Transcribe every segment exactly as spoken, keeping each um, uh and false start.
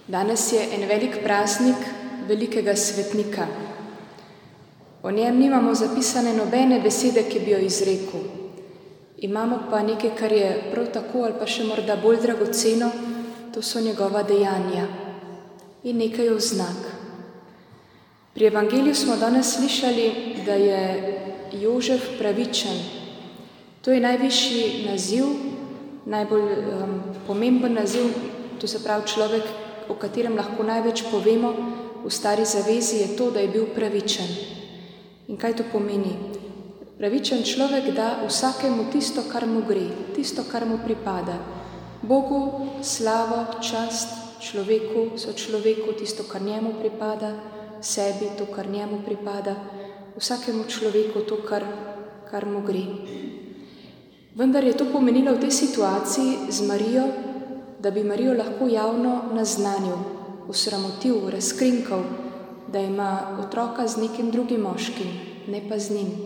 Danes je en velik praznik velikega svetnika. O njem nimamo zapisane nobene besede, ki bi jo izrekel. Imamo pa nekaj, kar je prav tako ali pa še morda bolj dragoceno, to so njegova dejanja in nekaj oznak. Pri evangeliju smo danes slišali, da je Jožef pravičen. To je najvišji naziv, najbolj um, pomemben naziv, to se pravi človek, o katerem lahko največ povemo v Stari zavezi, je to, da je bil pravičen. In kaj to pomeni? Pravičen človek da vsakemu tisto, kar mu gre, tisto, kar mu pripada. Bogu slavo, čast, človeku, sočloveku, tisto, kar njemu pripada, sebi, to, kar njemu pripada, vsakemu človeku to, kar, kar mu gre. Vendar je to pomenilo v tej situaciji z Marijo, da bi Marijo lahko javno naznanil, osramotil, razkrinkal, da ima otroka z nekim drugim moškim, ne pa z njim.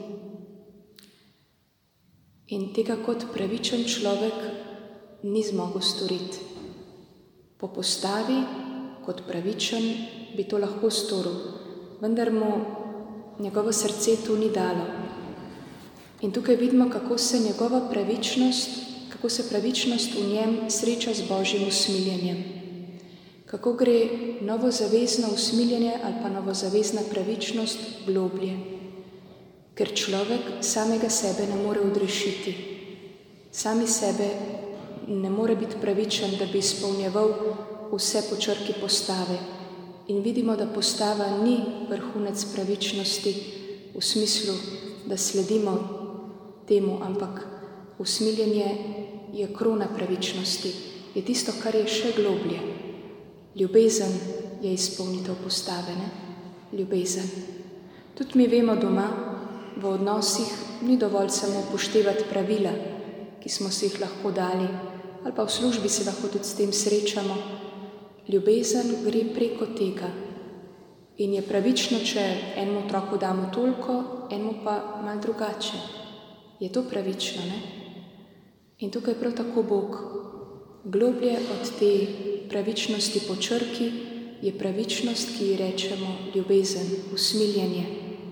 In tega kot pravičen človek ni zmogel storiti. Po postavi, kot pravičen, bi to lahko storil, vendar mu njegovo srce to ni dalo. In tukaj vidimo, kako se njegova pravičnost, kako se pravičnost v njem sreča z Božjim usmiljenjem. Kako gre novozavezno usmiljenje ali pa novozavezna pravičnost globlje. Ker človek samega sebe ne more odrešiti. Sami sebe ne more biti pravičen, da bi izpolnjeval vse po črki postave. In vidimo, da postava ni vrhunec pravičnosti v smislu, da sledimo temu, ampak usmiljenje je krona pravičnosti, je tisto, kar je še globlje. Ljubezen je izpolnitev postave, ne? Ljubezen. Tudi mi vemo doma, v odnosih ni dovolj samo upoštevati pravila, ki smo si jih lahko dali, ali pa v službi se lahko tudi s tem srečamo. Ljubezen gre preko tega in je pravično, če enemu otroku damo toliko, enemu pa malo drugače. Je to pravično, ne? In tukaj prav tako Bog. Globlje od te pravičnosti po črki je pravičnost, ki ji rečemo ljubezen, usmiljenje.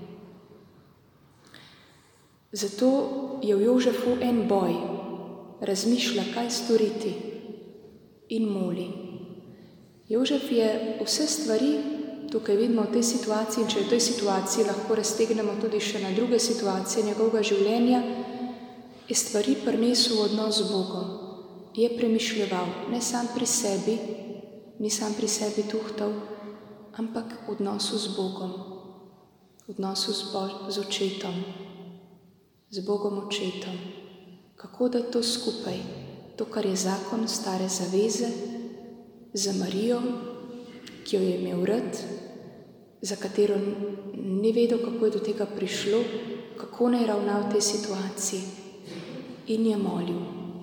Zato je v Jožefu en boj, razmišlja, kaj storiti in moli. Jožef je vse stvari, tukaj vidimo v tej situaciji, in če v tej situaciji lahko raztegnemo tudi še na druge situacije njegovega življenja, je stvari prinesel v odnos z Bogom. Je premišljeval, ne sam pri sebi, ni sam pri sebi tuhtal, ampak v odnosu z Bogom, v odnosu z, Bo- z očetom, z Bogom očetom. Kako da to skupaj, to, kar je zakon Stare zaveze, za Marijo, ki jo je imel rad, za katero ni vedel, kako je do tega prišlo, kako naj ravna v tej situaciji, in je molil.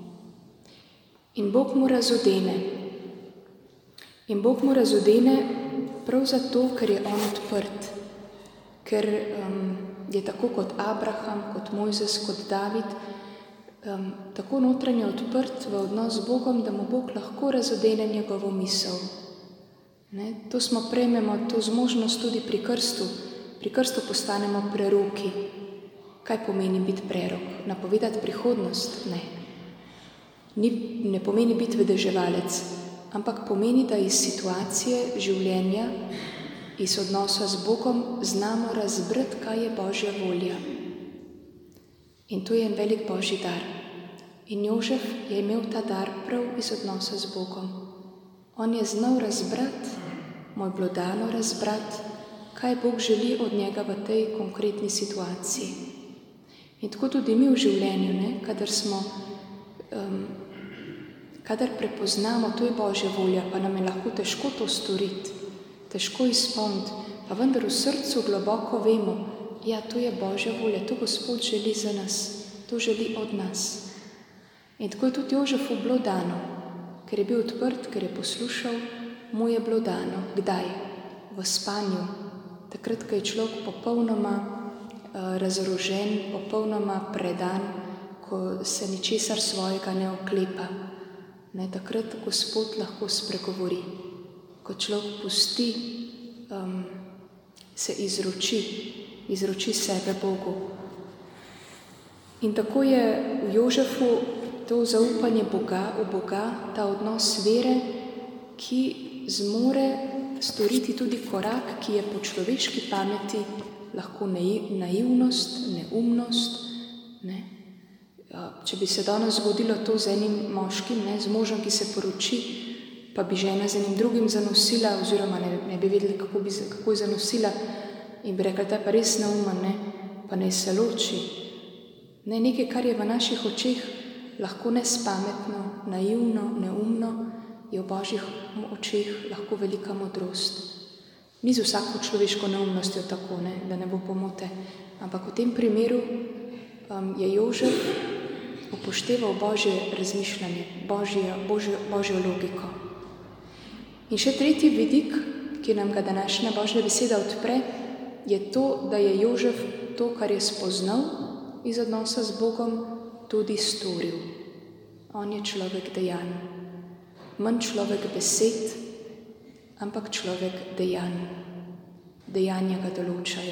In Bog mu razodene. In Bog mu razodene prav zato, ker je on odprt. Ker um, je tako kot Abraham, kot Mojzes, kot David, um, tako notranje odprt v odnos z Bogom, da mu Bog lahko razodene njegovo misel. Ne? To smo prejmemo, to zmožnost tudi pri krstu. Pri krstu postanemo preroki. Kaj pomeni biti prerok? Napovedati prihodnost? Ne. Ni, ne pomeni biti vedeževalec, ampak pomeni, da iz situacije življenja, iz odnosa z Bogom znamo razbrati, kaj je Božja volja. In to je en velik Božji dar. In Jožef je imel ta dar prav iz odnosa z Bogom. On je znal razbrati, moj bilo dano razbrati, kaj Bog želi od njega v tej konkretni situaciji. In tako tudi mi v življenju, ne, kadar smo, um, kadar prepoznamo, to je Božja volja, pa nam je lahko težko to storiti, težko izpolniti, pa vendar v srcu globoko vemo, ja, to je Božja volja, to Gospod želi za nas, to želi od nas. In tako je tudi Jožefu bilo dano, ker je bil odprt, ker je poslušal, mu je bilo dano. Kdaj? V spanju. Takrat, ko je človek popolnoma uh, razorožen, popolnoma predan, ko se ničesar svojega ne oklepa. Ne, takrat Gospod lahko spregovori. ko človek pusti, um, se izroči, izroči sebe Bogu. In tako je v Jožefu to zaupanje Boga, v Boga, ta odnos vere, ki zmore storiti tudi korak, ki je po človeški pameti lahko naivnost, neumnost. Ne? Če bi se danes zgodilo to z enim moškim, ne, z možem, ki se poroči, pa bi žena z enim drugim zanosila, oziroma ne, ne bi vedeli, kako, bi, kako je zanosila, in bi rekla, ta pa res neumen, ne, pa naj se loči. Ne, nekaj, kar je v naših očeh lahko nespametno, naivno, neumno, je v Božjih očeh lahko velika modrost. Ni z vsako človeško neumnostjo tako, ne, da ne bo pomote, ampak v tem primeru um, je Jožef upošteval Božje razmišljanje, Božje, Božjo, Božjo logiko. In še tretji vidik, ki nam ga današnja Božja beseda odpre, je to, da je Jožef to, kar je spoznal iz odnosa z Bogom, tudi storil. On je človek dejanj. Manj človek besed, ampak človek dejanj. Dejanja ga določajo.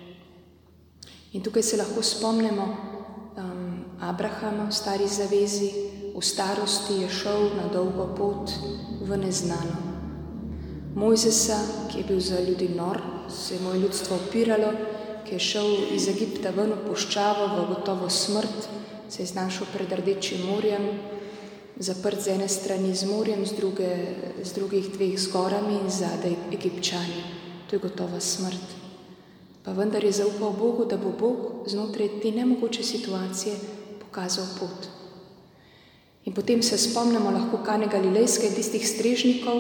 In tukaj se lahko spomnimo um, Abrahama v stari zavezi, v starosti je šel na dolgo pot v neznano. Mojzesa, ki je bil za ljudi nor, se je moje ljudstvo upiralo, ki je šel iz Egipta ven v puščavo, v gotovo smrt, se je znašel pred Rdečim morjem, zaprt z ene strani z morjem, z, druge, z drugih dveh z gorami in zadaj Egipčani. To je gotova smrt. Pa vendar je zaupal Bogu, da bo Bog znotraj te nemogoče situacije pokazal pot. In potem se spomnimo lahko Kane Galilejske, tistih strežnikov,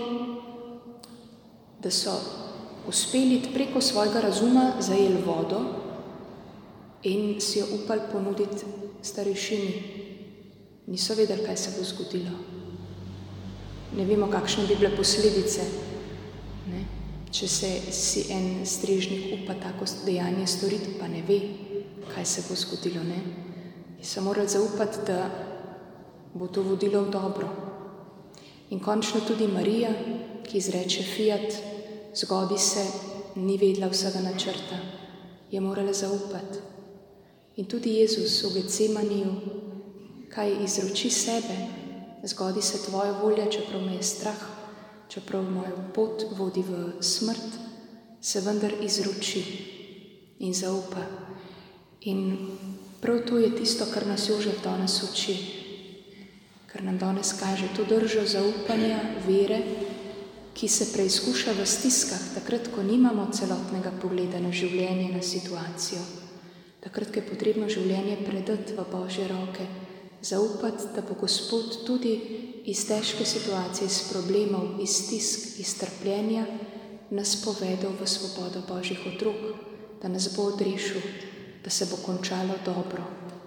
da so uspeli preko svojega razuma zajeli vodo in si jo upali ponuditi starešini. Niso vedeli, kaj se bo zgodilo. Ne vemo, kakšne bi bile posledice, ne? Če se si en strežnik upa tako dejanje storiti, pa ne ve, kaj se bo zgodilo. Ne? In so morali zaupati, da bo to vodilo v dobro. In končno tudi Marija, ki izreče fiat, zgodi se, ni vedela vsega načrta, je morala zaupati. In tudi Jezus v Getsemaniju, kaj izroči sebe, zgodi se tvoja volja, čeprav me je strah, čeprav moja pot vodi v smrt, se vendar izroči in zaupa. In prav to je tisto, kar nas Jožef danes uči, kar nam danes kaže to držo zaupanja, vere, ki se preizkuša v stiskah, takrat, ko nimamo celotnega pogleda na življenje, na situacijo. Takrat, ko je potrebno življenje predati v Božje roke, zaupati, da bo Gospod tudi iz težke situacije, iz problemov, iz stisk, iz trpljenja nas povedal v svobodo Božjih otrok, da nas bo odrešil, da se bo končalo dobro.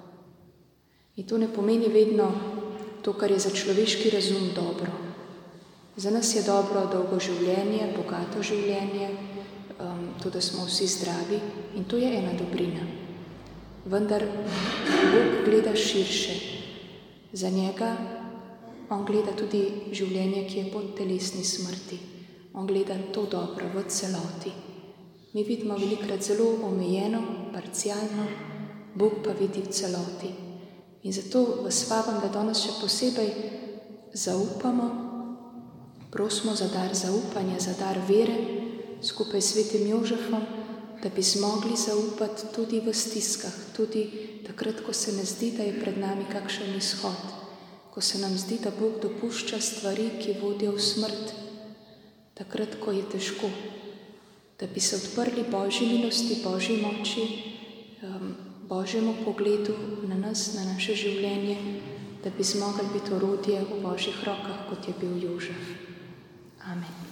In to ne pomeni vedno to, kar je za človeški razum dobro. Za nas je dobro dolgo življenje, bogato življenje, um, to, da smo vsi zdravi, in to je ena dobrina. Vendar Bog gleda širše. Za njega on gleda tudi življenje, ki je po telesni smrti. On gleda to dobro v celoti. Mi vidimo velikokrat zelo omejeno, parcialno, Bog pa vidi v celoti. In zato vas vabim, da danes še posebej zaupamo, prosimo za dar zaupanja, za dar vere, skupaj s svetim Jožefom, da bi zmogli zaupati tudi v stiskah, tudi takrat, ko se ne zdi, da je pred nami kakšen izhod, ko se nam zdi, da Bog dopušča stvari, ki vodijo v smrt, takrat, ko je težko, da bi se odprli Božji milosti, Božji moči, um, Božjemu pogledu na nas, na naše življenje, da bi zmogli biti orodje v Božjih rokah, kot je bil Jožef. Amen.